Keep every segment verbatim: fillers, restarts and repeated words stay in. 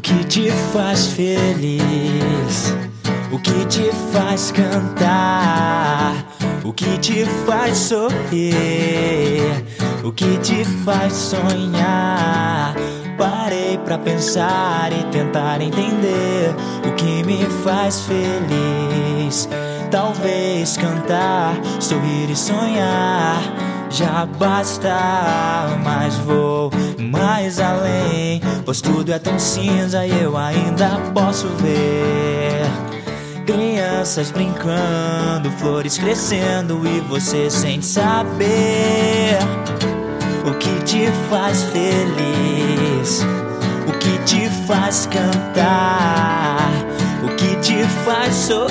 que te faz feliz? O que te faz cantar? O que te faz sorrir? O que te faz sonhar? Parei pra pensar e tentar entender o que me faz feliz. Talvez cantar, sorrir e sonhar já basta, mas vou mais além, pois tudo é tão cinza e eu ainda posso ver crianças brincando, flores crescendo e você sem saber o que te faz feliz, o que te faz cantar, o que te faz sorrir,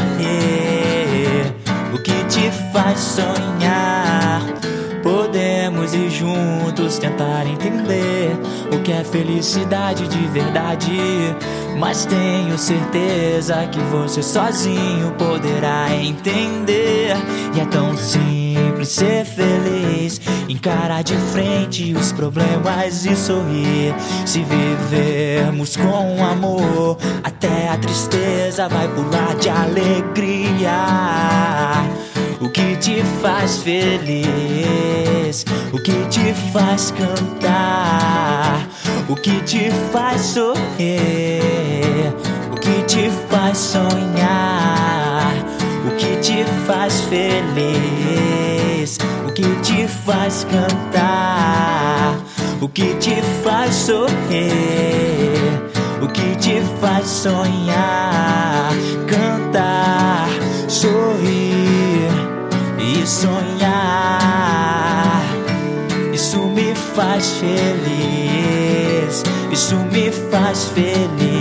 o que te faz sonhar. Podemos ir juntos tentar entender o que é felicidade de verdade, mas tenho certeza que você sozinho poderá entender. E é tão simples ser feliz, encarar de frente os problemas e sorrir. Se vivermos com amor, até a tristeza vai pular de alegria. O que te faz feliz? O que te faz cantar? O que te faz sorrir? O que te faz sonhar? O que te faz feliz? O que te faz cantar? O que te faz sorrir? O que te faz sonhar? Cantar, sorrir e sonhar. Isso me faz feliz, isso me faz feliz.